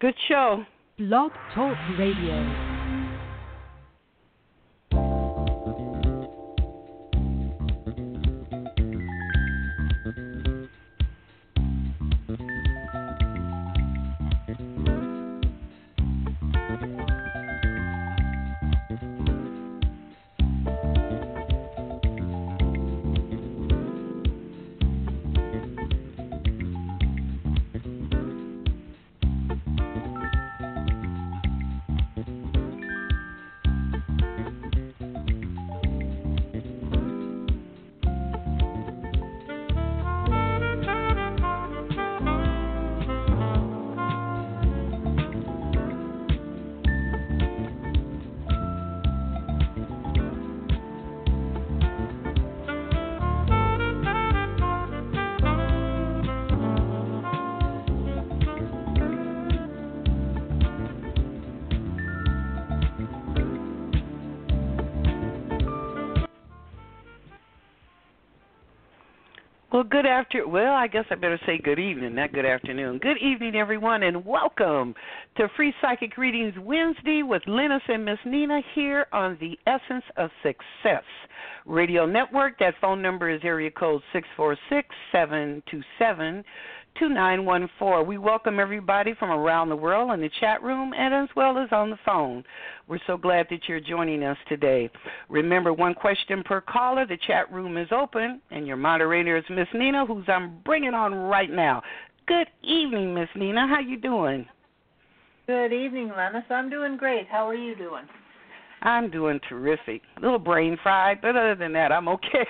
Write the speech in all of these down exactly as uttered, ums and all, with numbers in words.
Good show. Blog Talk Radio. Well, good after. Well, I guess I better say good evening, not good afternoon. Good evening, everyone, and welcome to Free Psychic Readings Wednesday with Linus and Miss Nina here on the Essence of Success Radio Network. That phone number is area code six four six, seven two seven, two nine one four. We welcome everybody from around the world in the chat room and as well as on the phone. We're so glad that you're joining us today. Remember, one question per caller. The chat room is open, and your moderator is Miss Nina, who's I'm bringing on right now. Good evening, Miss Nina. How you doing? Good evening, Lennis. I'm doing great. How are you doing? I'm doing terrific. A little brain fried, but other than that, I'm okay.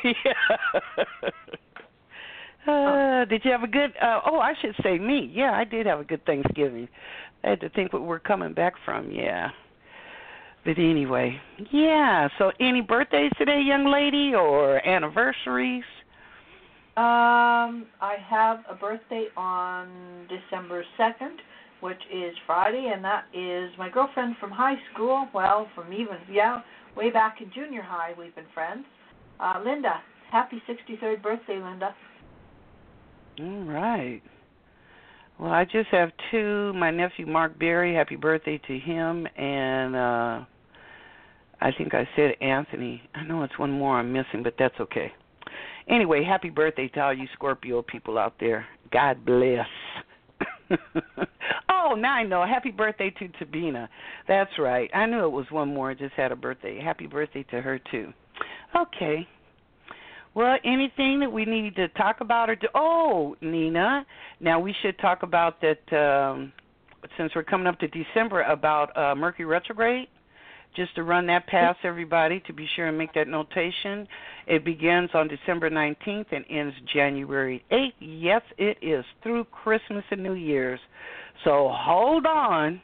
Uh, did you have a good, uh, oh, I should say me. Yeah, I did have a good Thanksgiving. I had to think what we're coming back from, yeah. But anyway, yeah, so any birthdays today, young lady, or anniversaries? Um, I have a birthday on December second, which is Friday, and that is my girlfriend from high school. Well, from even, yeah, way back in junior high, we've been friends. Uh, Linda, happy sixty-third birthday, Linda. All right. Well, I just have two. My nephew, Mark Berry, happy birthday to him. And uh, I think I said Anthony. I know it's one more I'm missing, but that's okay. Anyway, happy birthday to all you Scorpio people out there. God bless. Oh, now I know. Happy birthday to Tabina. That's right. I knew it was one more. I just had a birthday. Happy birthday to her, too. Okay. Well, anything that we need to talk about or do? Oh, Nina, now we should talk about that um, since we're coming up to December about uh, Mercury retrograde, just to run that past everybody to be sure and make that notation. It begins on December nineteenth and ends January eighth. Yes, it is through Christmas and New Year's. So hold on.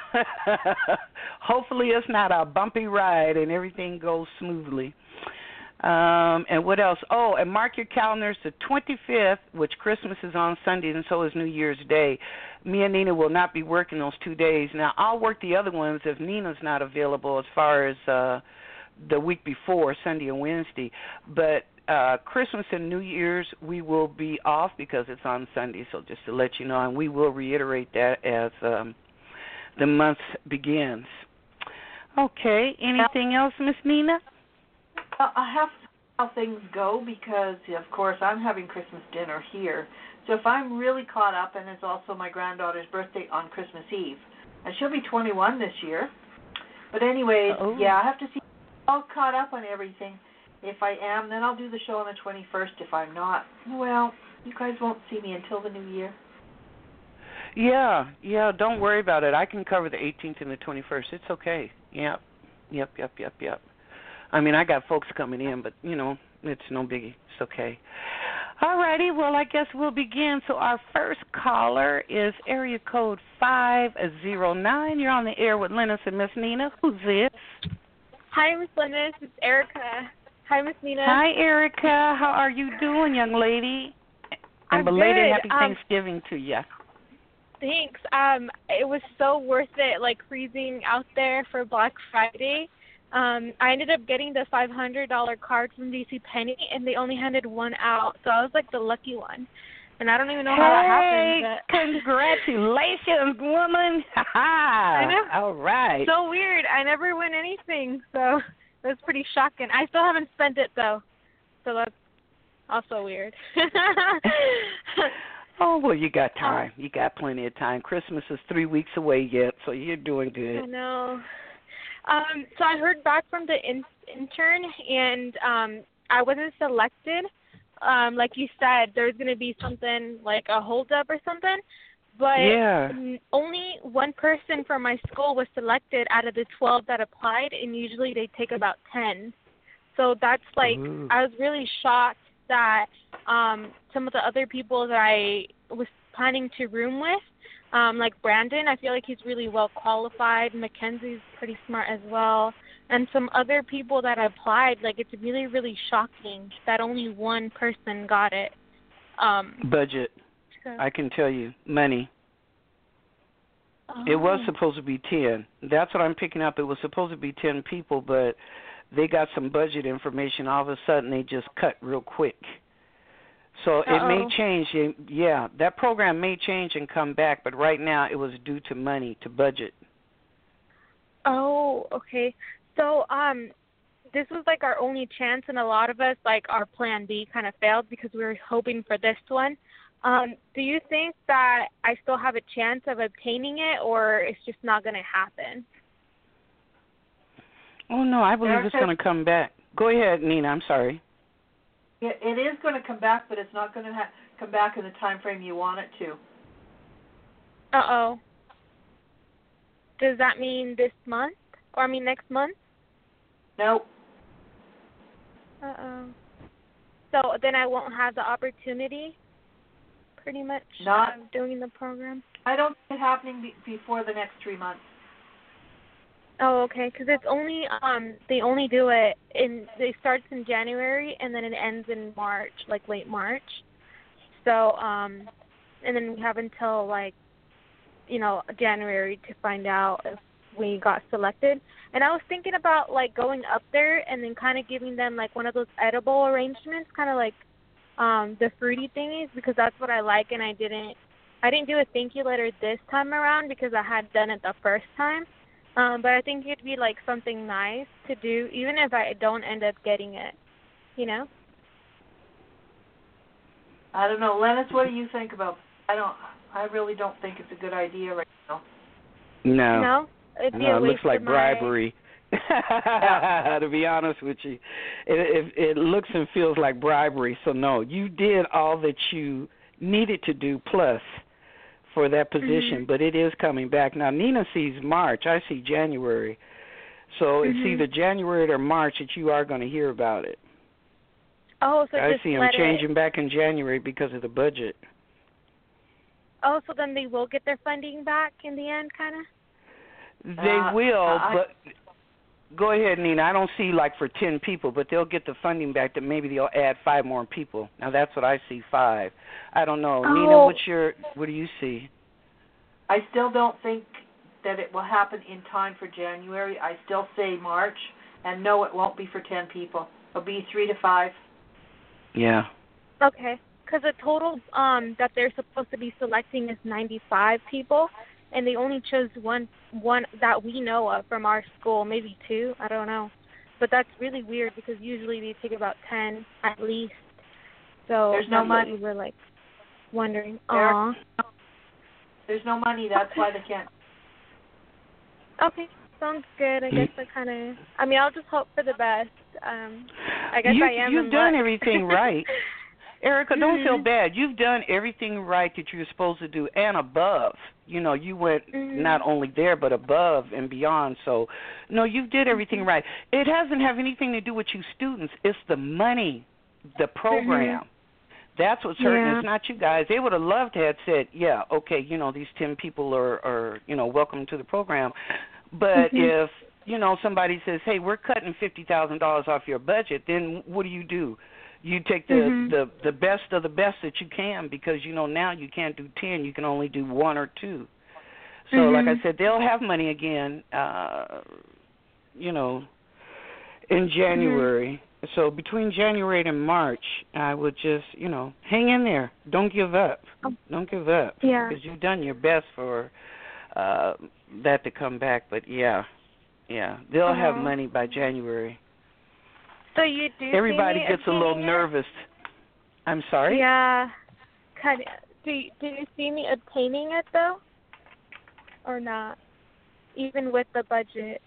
Hopefully it's not a bumpy ride and everything goes smoothly. Um, and what else? Oh, and mark your calendars the twenty-fifth, which Christmas is on Sunday, and so is New Year's Day. Me and Nina will not be working those two days. Now, I'll work the other ones if Nina's not available as far as uh, the week before, Sunday and Wednesday. But uh, Christmas and New Year's, we will be off because it's on Sunday, so just to let you know, and we will reiterate that as um, the month begins. Okay, anything else, Miss Nina? Uh, I have to see how things go because, of course, I'm having Christmas dinner here. So if I'm really caught up, and it's also my granddaughter's birthday on Christmas Eve, and she'll be twenty-one this year. But anyways, oh. yeah, I have to see all caught up on everything. If I am, then I'll do the show on the twenty-first. If I'm not, well, you guys won't see me until the new year. Yeah, yeah, don't worry about it. I can cover the eighteenth and the twenty-first. It's okay. Yep, yep, yep, yep, yep. I mean, I got folks coming in, but, you know, it's no biggie. It's okay. All righty. Well, I guess we'll begin. So our first caller is area code five zero nine. You're on the air with Linus and Miss Nina. Who's this? Hi, Miss Linus. It's Erica. Hi, Miss Nina. Hi, Erica. How are you doing, young lady? And I'm belated good. happy Um, Thanksgiving to you. Thanks. Um, it was so worth it, like, freezing out there for Black Friday. Um, I ended up getting the five hundred dollars card from JCPenney, and they only handed one out, so I was, like, the lucky one. and I don't even know hey, how that happened. But congratulations, woman! I know. All right. So weird. I never win anything, so that's pretty shocking. I still haven't spent it though, so that's also weird. Oh, well, you got time. You got plenty of time. Christmas is three weeks away yet, so you're doing good. I know. Um, so I heard back from the in- intern, and um, I wasn't selected. Um, like you said, there's going to be something like a holdup or something. But yeah. only one person from my school was selected out of the twelve that applied, and usually they take about ten. So that's like, Ooh. I was really shocked that um, some of the other people that I was planning to room with, um, like Brandon, I feel like he's really well qualified. Mackenzie's pretty smart as well. And some other people that applied, like it's really, really shocking that only one person got it. Um, Budget. so. I can tell you. Money. Oh. It was supposed to be ten. That's what I'm picking up. It was supposed to be ten people, but they got some budget information. All of a sudden, they just cut real quick. So Uh-oh. it may change. Yeah, that program may change and come back, but right now it was due to money, to budget. Oh, okay. So um, this was like our only chance, and a lot of us, like our plan B kind of failed because we were hoping for this one. Um, do you think that I still have a chance of obtaining it, or it's just not going to happen? Oh, no, I believe it's going to come back. Go ahead, Nina. I'm sorry. It, it is going to come back, but it's not going to ha- come back in the time frame you want it to. Uh-oh. Does that mean this month? Or, I mean, next month? Nope. Uh-oh. So then I won't have the opportunity, pretty much, Not, of doing the program? I don't see it happening be- before the next three months. Oh, okay, because it's only, um, they only do it in, it starts in January and then it ends in March, like late March. So, um, and then we have until like, you know, January to find out if we got selected. And I was thinking about like going up there and then kind of giving them like one of those edible arrangements, kind of like um, the fruity thingies, because that's what I like. And I didn't, I didn't do a thank you letter this time around because I had done it the first time. Um, but I think it'd be like something nice to do, even if I don't end up getting it, you know? I don't know. Lennis, what do you think about I don't I really don't think it's a good idea right now. No. No? It'd be no, a it waste looks like of my... bribery. Yeah. To be honest with you, it, it, it looks and feels like bribery. So, no, you did all that you needed to do plus for that position, mm-hmm. but it is coming back. Now, Nina sees March. I see January. So mm-hmm. it's either January or March that you are going to hear about it. Oh, so I just see them let changing it... back in January because of the budget. Oh, so then they will get their funding back in the end, kind of? They Uh, will, I... but go ahead, Nina. I don't see like for ten people, but they'll get the funding back that maybe they'll add five more people. Now that's what I see, five. I don't know. Oh. Nina, what's your, what do you see? I still don't think that it will happen in time for January. I still say March, and no, it won't be for ten people. It'll be three to five. Yeah. Okay, because the total um, that they're supposed to be selecting is ninety-five people, and they only chose one one that we know of from our school, maybe two, I don't know. But that's really weird because usually they take about ten at least. So There's no money. We were like wondering. There, Aw. There's no money. That's why they can't. Okay, sounds good. I guess I kind of. I mean, I'll just hope for the best. Um, I guess you, I am. You've in done luck. everything right. Erica, don't mm-hmm. feel bad. You've done everything right that you're supposed to do and above. You know, you went mm-hmm. not only there but above and beyond. So, no, you did everything mm-hmm. right. It doesn't have anything to do with you students. It's the money, the program. Mm-hmm. That's what's hurting. Yeah. It's not you guys. They would have loved to have said, yeah, okay, you know, these ten people are, are you know, welcome to the program. But mm-hmm. if, you know, somebody says, hey, we're cutting fifty thousand dollars off your budget, then what do you do? You take the, mm-hmm. the, the best of the best that you can because, you know, now you can't do ten. You can only do one or two. So, mm-hmm. like I said, they'll have money again, uh, you know, in January. So between January and March, I would just, you know, hang in there. Don't give up. Don't give up. Yeah. Because you've done your best for uh, that to come back. But, yeah, yeah. They'll uh-huh. have money by January. So you do Everybody see me gets a little it? nervous. I'm sorry? Yeah. Kind of. Do you, do you see me obtaining it, though? Or not? Even with the budget?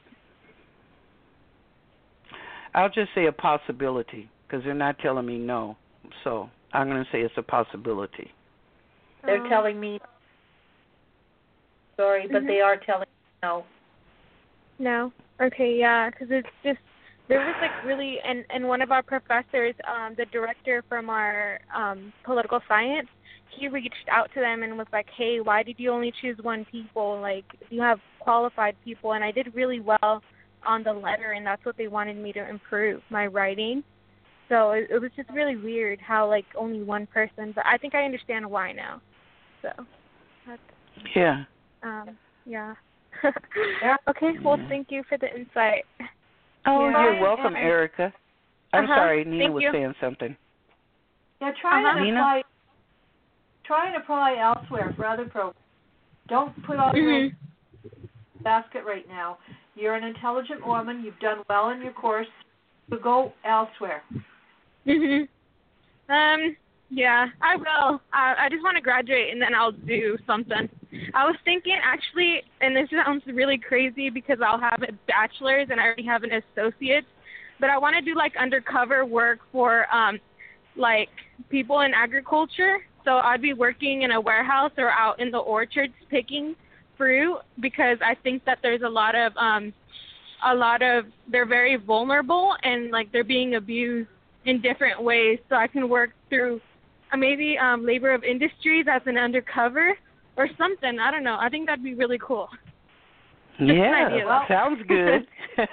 I'll just say a possibility because they're not telling me no. So I'm going to say it's a possibility. They're um, telling me, sorry, but mm-hmm. they are telling me no. No? Okay, yeah, because it's just, there was like really, and, and one of our professors, um, the director from our um, political science, he reached out to them and was like, hey, why did you only choose one people? Like, you have qualified people. And I did really well on the letter, and that's what they wanted me to improve, my writing. So it, it was just really weird how, like, only one person. But I think I understand why now. So, that's, yeah. Um, yeah. Okay, well, thank you for the insight. Oh, yeah. you're welcome, Erica. I'm uh-huh. sorry, Nina thank was you. saying something. Yeah, try uh-huh. and apply. Try and apply elsewhere for other programs. Don't put all your eggs in the basket right now. You're an intelligent woman. You've done well in your course. So go elsewhere. Mhm. Um. Yeah, I will. I, I just want to graduate and then I'll do something. I was thinking actually, and this sounds really crazy because I'll have a bachelor's and I already have an associate's, but I want to do like undercover work for um, like people in agriculture. So I'd be working in a warehouse or out in the orchards picking fruit because I think that there's a lot of um, a lot of they're very vulnerable and like they're being abused in different ways. So I can work through uh, maybe um, labor of industries as an undercover or something. I don't know. I think that'd be really cool. Just yeah, an idea, well, sounds good.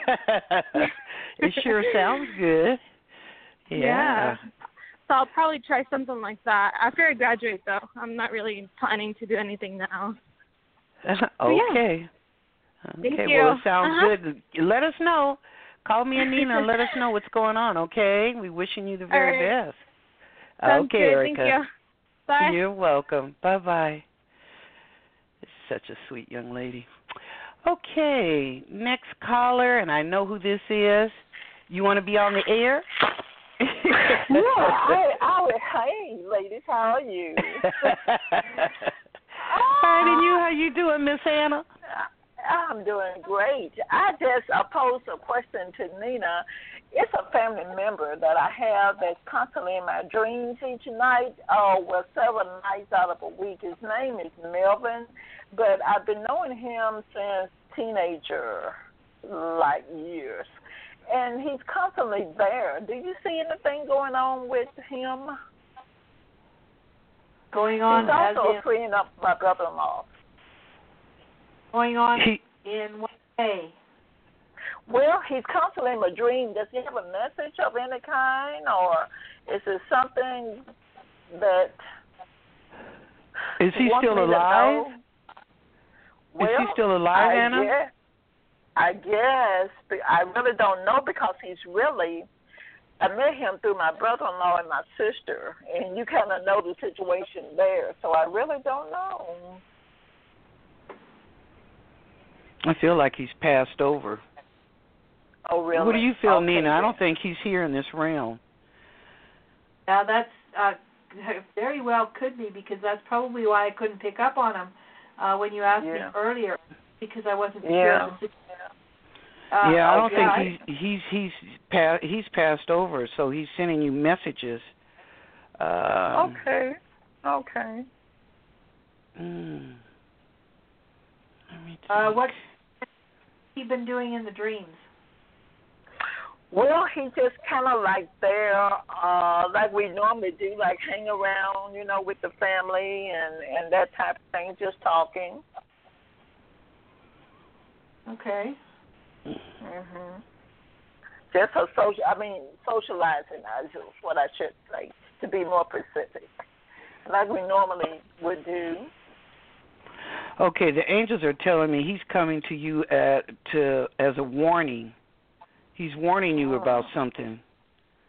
It sure sounds good. Yeah. yeah. So I'll probably try something like that after I graduate, though. I'm not really planning to do anything now. okay. Yeah. Okay. Thank you. Well, it sounds uh-huh. good. Let us know. Call me and Nina and let us know what's going on. Okay. We're wishing you the very right. best. Sounds okay, good. Erica. Thank you. Bye. You're welcome. Bye bye. Such a sweet young lady. Okay, next caller, and I know who this is. You want to be on the air? yeah, I, I, hey, ladies, how are you? Fine, and you? How you doing, Miss Anna? I'm doing great. I just uh, posed a question to Nina. It's a family member that I have that's constantly in my dreams each night, uh, well, several nights out of a week. His name is Melvin, but I've been knowing him since teenager-like years. And he's constantly there. Do you see anything going on with him? Going on He's also as freeing up my brother-in-law. Going on in what way? Well, he's constantly in my dream. Does he have a message of any kind, or is it something that is he wants still me to alive? know? Well, is he still alive, I Anna? Guess, I guess. I really don't know because he's really, I met him through my brother-in-law and my sister, and you kind of know the situation there, so I really don't know. I feel like he's passed over. Oh, really? What do you feel, okay, Nina? then. I don't think he's here in this realm. Now that's uh, very well could be because that's probably why I couldn't pick up on him uh, when you asked yeah. me earlier because I wasn't yeah. sure of the situation. Uh, yeah, I don't okay. think he's he's he's pa- he's passed over, so he's sending you messages. Um, okay. Okay. Mm, let me uh, what has he been doing in the dreams? Well, he just kind of like there, uh, like we normally do, like hang around, you know, with the family and, and that type of thing, just talking. Okay. Mhm. Just a social, I mean, socializing is what I should say, to be more specific, like we normally would do. Okay, the angels are telling me he's coming to you at to as a warning. He's warning you oh. about something.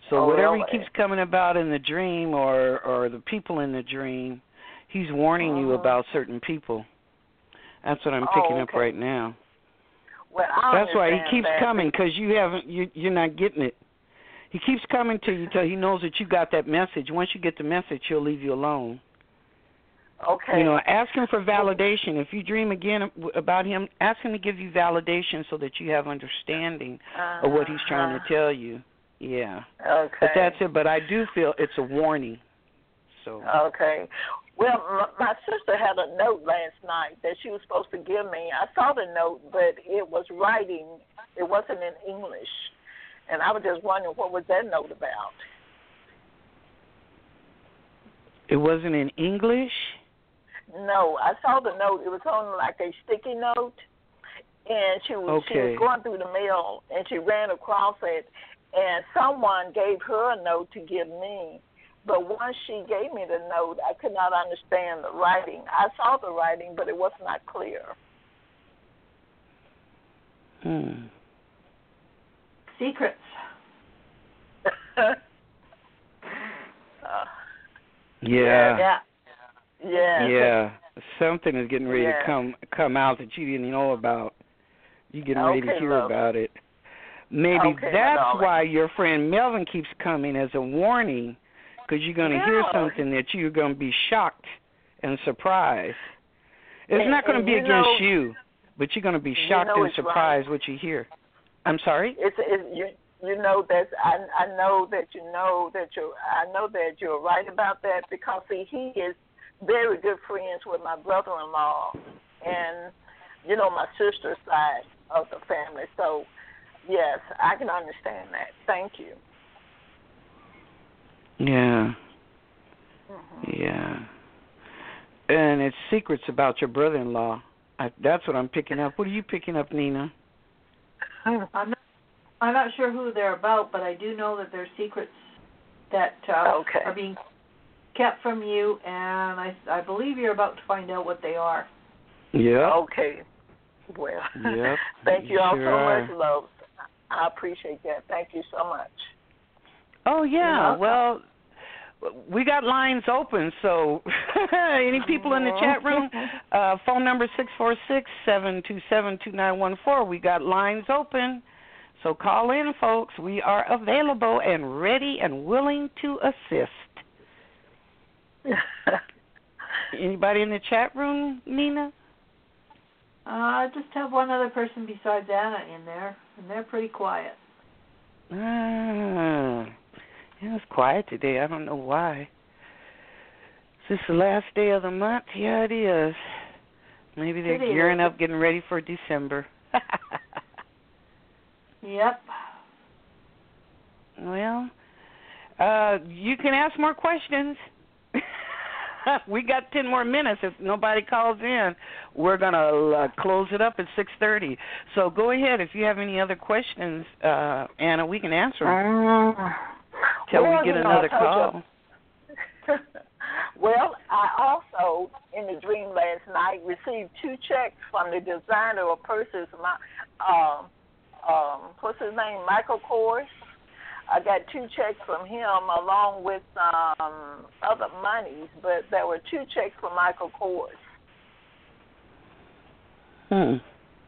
So oh, whatever really? he keeps coming about in the dream or, or the people in the dream, he's warning uh-huh. you about certain people. That's what I'm oh, picking okay. up right now. Well, I That's why he keeps that. coming, because you haven't, you, you're not getting it. He keeps coming to you till he knows that you got that message. Once you get the message, he'll leave you alone. Okay. You know, ask him for validation. If you dream again about him, ask him to give you validation so that you have understanding uh-huh. of what he's trying to tell you. Yeah. Okay. But that's it. But I do feel it's a warning. So. Okay. Well, m- my sister had a note last night that she was supposed to give me. I saw the note, but it was writing. It wasn't in English. And I was just wondering, what was that note about? It wasn't in English? No, I saw the note. It was on like a sticky note. And she was, okay. she was going through the mail, and she ran across it. And someone gave her a note to give me. But once she gave me the note, I could not understand the writing. I saw the writing, but it was not clear. Hmm. Secrets. uh, yeah. Yeah. Yeah. Yeah. Something is getting ready yeah. to come come out that you didn't know about. You're getting ready okay, to hear love. about it. Maybe okay, that's why your friend Melvin keeps coming as a warning, because you're going to yeah. hear something that you're going to be shocked and surprised. It's and, not going to be you against know, you, but you're going to be shocked you know and surprised right. what you hear. I'm sorry? It's, it's you. You know that I I know that you know that you I know that you're right about that, because see, he is very good friends with my brother-in-law and you know my sister's side of the family. So yes, I can understand that. Thank you. Yeah. Mm-hmm. Yeah. And it's secrets about your brother-in-law. I, that's what I'm picking up. What are you picking up, Nina? I'm not, I'm not sure who they're about, but I do know that there's secrets that uh, okay. are being kept from you, and I, I believe you're about to find out what they are. Yeah. Okay. Well, yep. thank you all sure so are. much, love. I appreciate that. Thank you so much. Oh, yeah. Well, we got lines open, so any people in the chat room, uh, phone number six four six, seven two seven, two nine one four. We got lines open, so call in, folks. We are available and ready and willing to assist. Anybody in the chat room, Nina? Uh, I just have one other person besides Anna in there, and they're pretty quiet. Ah, yeah, it's quiet today. I don't know why. Is this the last day of the month? Yeah, it is. Maybe they're It gearing is. up, getting ready for December. Yep. Well, uh, you can ask more questions. We got ten more minutes. If nobody calls in, we're going to uh, close it up at six thirty. So go ahead. If you have any other questions, uh, Anna, we can answer them Uh, till well, we get you know, another I told call. you. Well, I also, in the dream last night, received two checks from the designer of purses, my, um, um, what's his name, Michael Kors. I got two checks from him along with um, other monies, but there were two checks from Michael Kors. Hmm.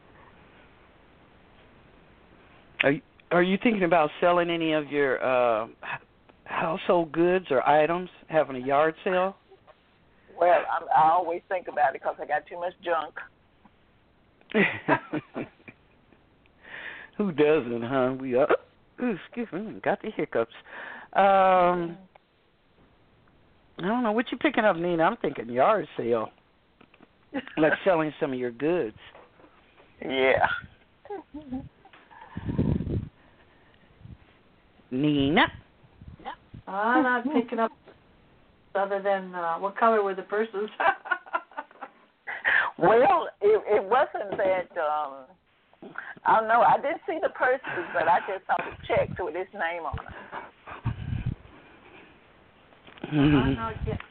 Are you, are you thinking about selling any of your uh, household goods or items, having a yard sale? Well, I'm, I always think about it because I got too much junk. Who doesn't, huh? We uh, ooh, excuse me, got the hiccups. Um, I don't know what you picking up, Nina. I'm thinking yard sale, like selling some of your goods. Yeah. Nina. I'm not picking up other than uh, what color were the purses? Well, it, it wasn't that. Um, I don't know. I didn't see the purses, but I just saw the checks with his name on them. I'm not yet.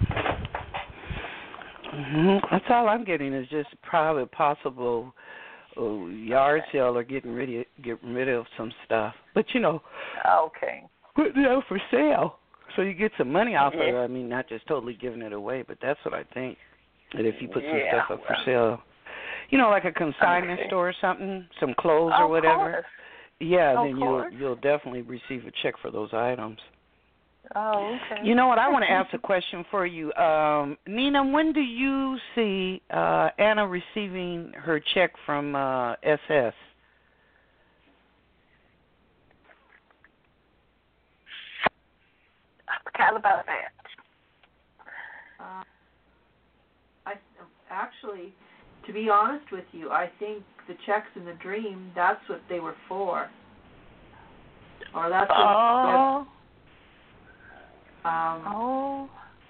Mm-hmm. That's all I'm getting is just probably possible oh, yard sale or getting rid of getting rid of some stuff. But you know, okay, putting it out for sale so you get some money off yeah. of it. I mean, not just totally giving it away, but that's what I think. That if you put some yeah, stuff up well, for sale, you know, like a consignment okay. store or something, some clothes of or whatever. Course. Yeah, of then you'll course. you'll definitely receive a check for those items. Oh, okay. You know what? I want to ask a question for you, um, Nina. When do you see uh, Anna receiving her check from uh, S S? I forgot about that. Uh, I actually, to be honest with you, I think the checks in the dream, that's what they were for. Or that's what, Oh. um, Oh.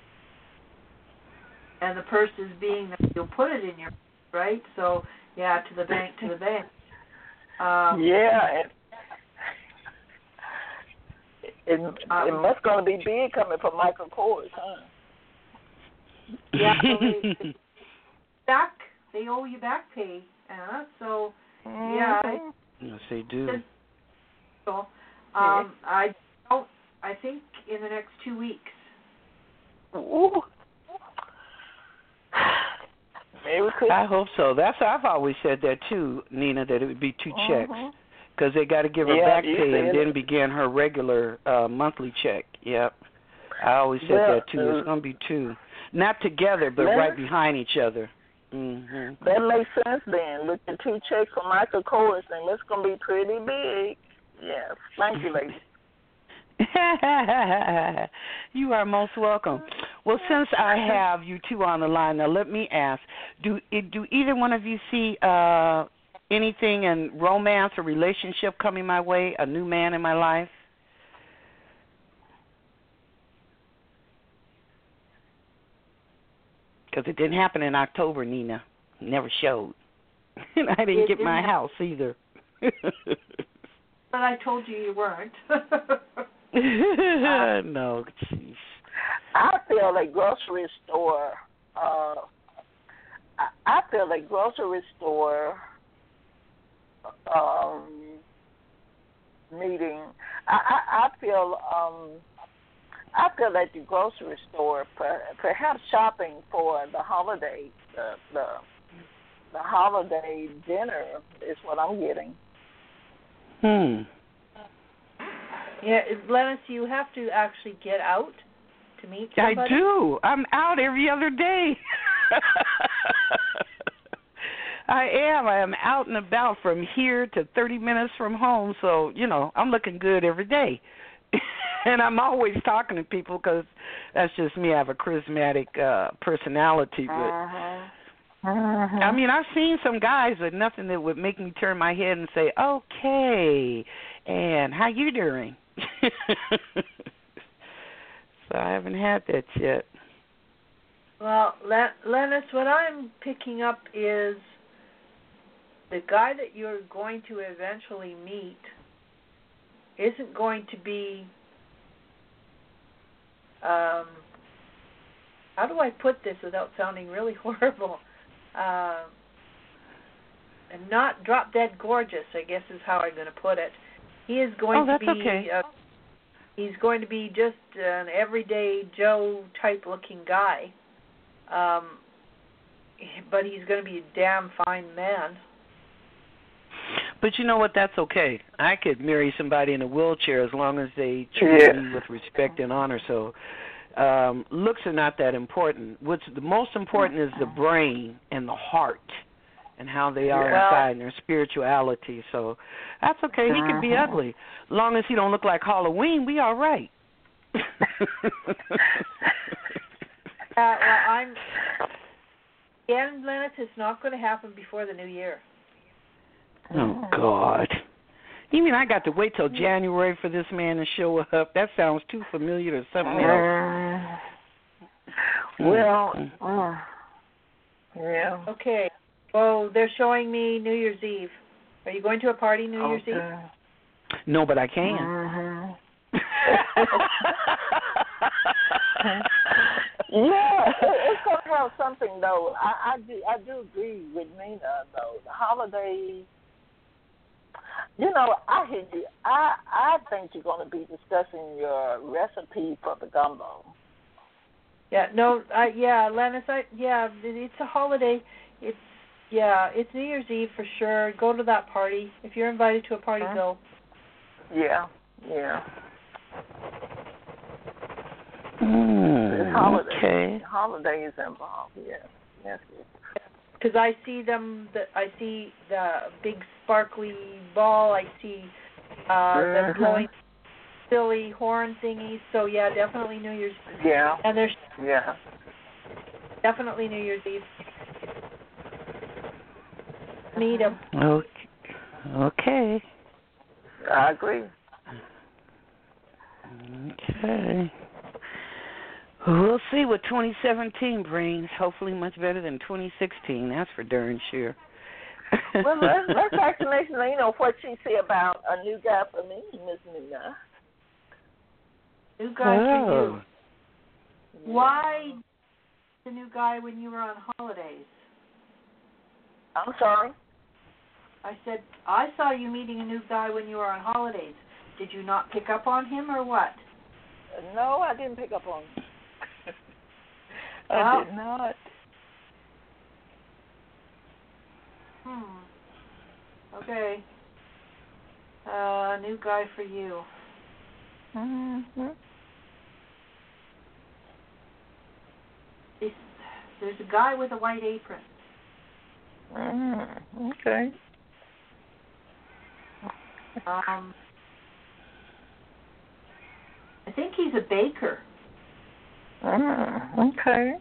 and the purse is being that you'll put it in your, right? So, yeah, to the bank, to the bank. Um, Yeah. It, it, um, it must going to be big coming from Michael Kors, huh? Yeah, so they, back, they owe you back pay, Anna. So, yeah, I, Yes, they do. so, um, I don't. I think in the next two weeks. Ooh. Maybe we could. I hope so. That's I've always said that too, Nina. That it would be two checks Mhm. because they got to give her Yeah, back you pay and said then it. begin her regular uh, monthly check. Yep. I always said Well, that too. uh, It's going to be two, not together, but Well- right behind each other. Mhm. That makes sense then. With the two checks from Michael Kors, then it's going to be pretty big. Yes. Thank you, lady. You are most welcome. Well, since I have you two on the line, now let me ask: Do do either one of you see uh, anything in romance or relationship coming my way? A new man in my life? Because it didn't happen in October, Nina. It never showed. And I didn't It get didn't my happen. house either. But I told you you weren't. No, jeez. I feel a grocery store. Uh, I, I feel a grocery store um, meeting. I, I, I feel. Um, I feel at the grocery store, per, perhaps shopping for the holiday, the, the the holiday dinner is what I'm getting. Hmm. Yeah, Lennis, you have to actually get out to meet I somebody. do. I'm out every other day. I am. I am out and about from here to thirty minutes from home. So, you know, I'm looking good every day. And I'm always talking to people because that's just me. I have a charismatic uh, personality. But Uh-huh. Uh-huh. I mean, I've seen some guys with nothing that would make me turn my head and say, okay, and how you doing? So I haven't had that yet. Well, Len- Lennis, what I'm picking up is the guy that you're going to eventually meet isn't going to be, um, how do I put this without sounding really horrible? Uh, and not drop dead gorgeous, I guess is how I'm going to put it. He is going Oh, that's to be, okay. uh, he's going to be just an everyday Joe type looking guy. Um, but he's going to be a damn fine man. But you know what? That's okay. I could marry somebody in a wheelchair as long as they treat Yeah. me with respect and honor. So um, looks are not that important. What's the most important is the brain and the heart and how they are Well- inside and their spirituality. So that's okay. He can be ugly. As long as he don't look like Halloween, we all right. Uh, well, I'm again, Lennis. It's not going to happen before the new year. Oh, God. You mean I got to wait till January for this man to show up? That sounds too familiar to something else. Uh, well, uh, yeah. Okay. Oh, they're showing me New Year's Eve. Are you going to a party New Year's Eve? Okay. No, but I can. Mhm. Yeah, it, it's gonna have something though. I, I do I do agree with Nina though. The holidays, you know, I hear you. I I think you're gonna be discussing your recipe for the gumbo. Yeah, no, I yeah, Lennis, I yeah, it's a holiday. It's yeah, it's New Year's Eve for sure. Go to that party. If you're invited to a party, Mm-hmm. go. Yeah, yeah. Mm, holidays, okay. holidays involved. Yeah, yes. Because I see them, the, I see the big sparkly ball. I see uh, Mm-hmm. the blowing silly horn thingies. So yeah, definitely New Year's. Yeah. And there's Yeah. definitely New Year's Eve. Meet them. Okay. Okay. I agree. Okay. We'll see what twenty seventeen brings. Hopefully much better than twenty sixteen. That's for darn sure. Well, let's, let's ask Miss Nina what she say about a new guy for me, Miss Nina. New guy oh. for you. Why the new guy when you were on holidays? I'm sorry? I said, I saw you meeting a new guy when you were on holidays. Did you not pick up on him or what? No, I didn't pick up on him. I Well, did not. Hmm. Okay. Uh, new guy for you. Mm-hmm. It's, there's a guy with a white apron. Mm-hmm. Okay. Um, I think he's a baker. Mm-hmm. Okay.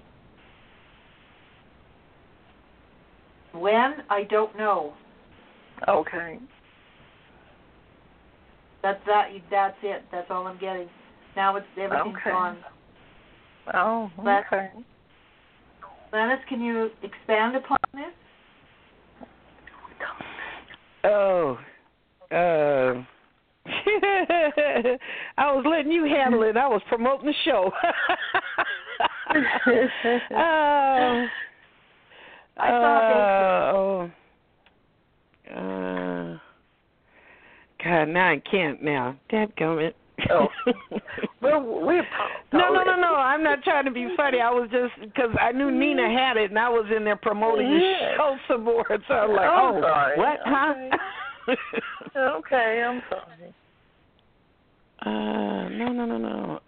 When? I don't know. Okay. That's that. That's it. That's all I'm getting. Now it's everything's Okay. gone. Oh, But- okay. Lennis, can you expand upon this? Oh. Uh. I was letting you handle it. I was promoting the show. uh, I saw uh, uh, God, now I can't now. Dadgummit. Oh. Well, we've talked No, no, no, already. no. I'm not trying to be funny. I was just, because I knew Nina had it, and I was in there promoting the Yes. show some more. So I was like, I'm oh, sorry. what, huh? Okay, I'm sorry. Uh, no, no, no, no.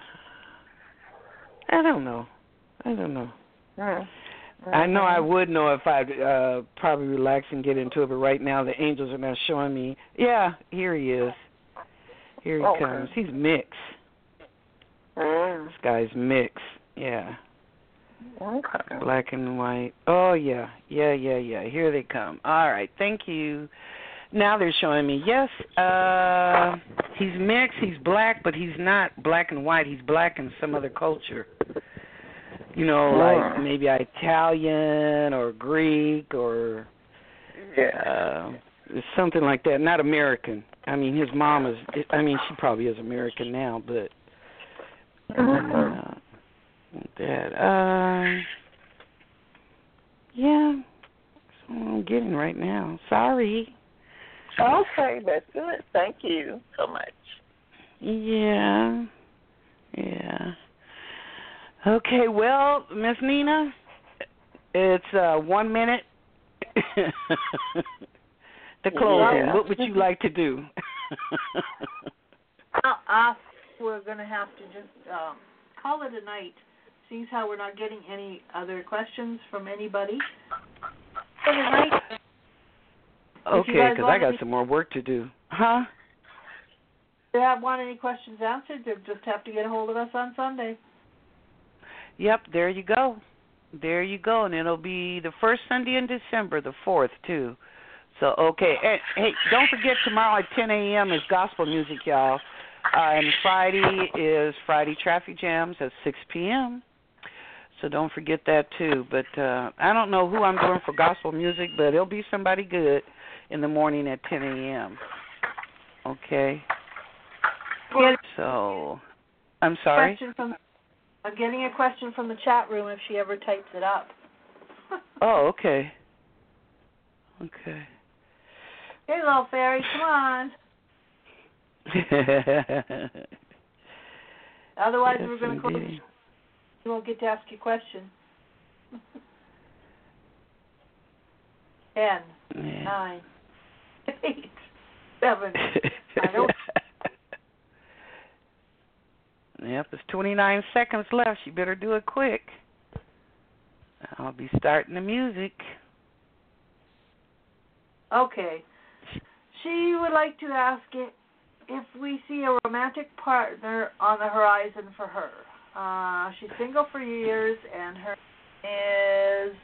I don't know. I don't know. Mm-hmm. I know I would know if I'd uh, probably relax and get into it, but right now the angels are not showing me. Yeah, here he is. Here he Okay. comes. He's mixed. Mm. This guy's mixed. Yeah. Okay. Black and white. Oh, yeah. Yeah, yeah, yeah. Here they come. All right. Thank you. Now they're showing me, yes, uh, he's mixed, he's black, but he's not black and white. He's black in some other culture. You know, like maybe Italian or Greek or Yeah. uh, something like that. Not American. I mean, his mom is, I mean, she probably is American now, but Mm-hmm. uh, that. Uh, yeah, that's what I'm getting right now. Sorry. Okay, that's good. Thank you so much. Yeah. Yeah. Okay, well, Miss Nina, it's uh, one minute to closing. Yeah. What would you like to do? Uh, uh, we're going to have to just um, call it a night. Seeing how we're not getting any other questions from anybody. Call it a night. If you Okay, guys because want I got any- some more work to do. Huh? If you have want any questions answered, you just have to get a hold of us on Sunday. Yep, there you go. There you go. And it'll be the first Sunday in December, the fourth, too. So, okay. Hey, hey don't forget tomorrow at ten a.m. is gospel music, y'all. Uh, and Friday is Friday Traffic Jams at six p.m. So don't forget that, too. But uh, I don't know who I'm doing for gospel music, but it'll be somebody good in the morning at ten a.m. Okay? Yeah. So, I'm sorry? Question from I'm getting a question from the chat room if she ever types it up. Oh, okay. Okay. Hey, little fairy, come on. Otherwise, yes, we're going to close. You won't get to ask your question. Ten, yeah. nine, eight, seven. I don't. Yep, there's twenty-nine seconds left. You better do it quick. I'll be starting the music. Okay. She would like to ask it if we see a romantic partner on the horizon for her. Uh, she's single for years, and her is,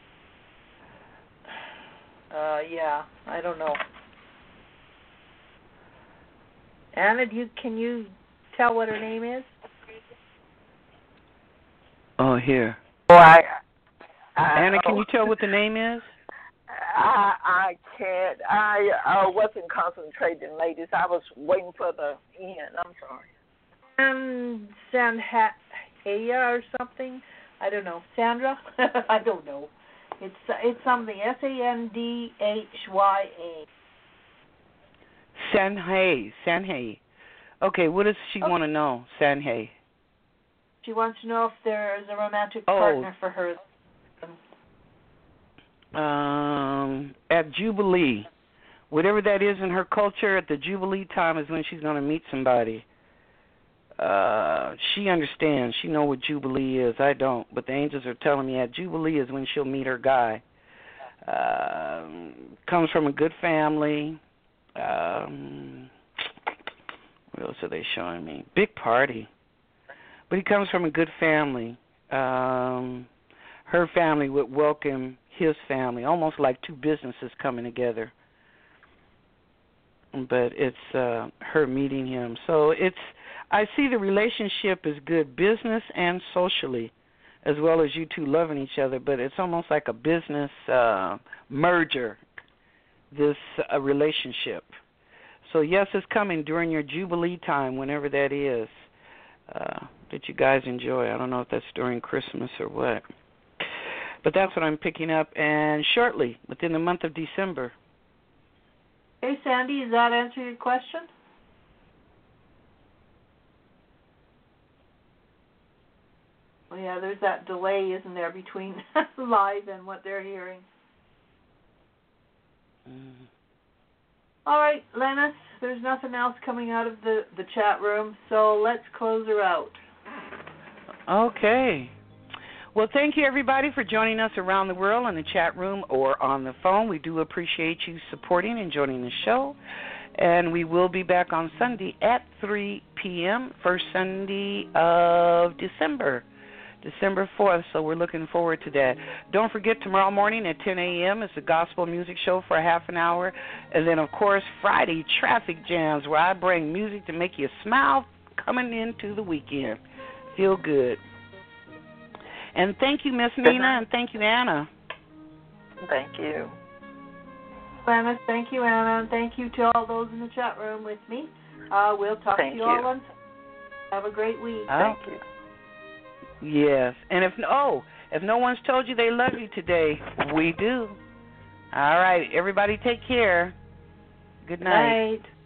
uh, yeah, I don't know. Anna, do you, can you tell what her name is? Oh, here. Oh, I, I, Anna, can you tell what the name is? I I can't. I uh, wasn't concentrating, ladies. I was waiting for the end. I'm sorry. Um, Sandhaya or something. I don't know. Sandra? I don't know. It's it's something. S A N D H Y A. Sanhay. Sanhay. Okay, what does she okay. want to know, Sanhay? She wants to know if there's a romantic oh. partner for her. Um, at Jubilee, whatever that is in her culture, at the Jubilee time is when she's going to meet somebody. Uh, she understands. She know what Jubilee is. I don't, but the angels are telling me at Jubilee is when she'll meet her guy. Uh, comes from a good family. Um, what else are they showing me? Big party. But he comes from a good family. Um, her family would welcome his family, almost like two businesses coming together. But it's uh, her meeting him. So it's, I see the relationship as good business and socially, as well as you two loving each other, but it's almost like a business uh, merger, this uh, relationship. So yes, it's coming during your Jubilee time, whenever that is, uh, that you guys enjoy. I don't know if that's during Christmas or what. But that's what I'm picking up, and shortly, within the month of December. Hey, Sandy, does that answer your question? Well, yeah, there's that delay, isn't there, between live and what they're hearing. Mm. All right, Lennis, there's nothing else coming out of the, the chat room, so let's close her out. Okay. Well, thank you, everybody, for joining us around the world in the chat room or on the phone. We do appreciate you supporting and joining the show. And we will be back on Sunday at three p.m., first Sunday of December, December fourth. So we're looking forward to that. Don't forget, tomorrow morning at ten a.m. is the gospel music show for a half an hour. And then, of course, Friday, Traffic Jams, where I bring music to make you smile coming into the weekend. Feel good. And thank you, Miss Nina, and thank you, Anna. Thank you. Anna, thank you, Anna, and thank you to all those in the chat room with me. Uh, we'll talk thank to you, you all once. Have a great week. Oh. Thank you. Yes. And if oh, if no one's told you they love you today, we do. All right. Everybody take care. Good night. Night.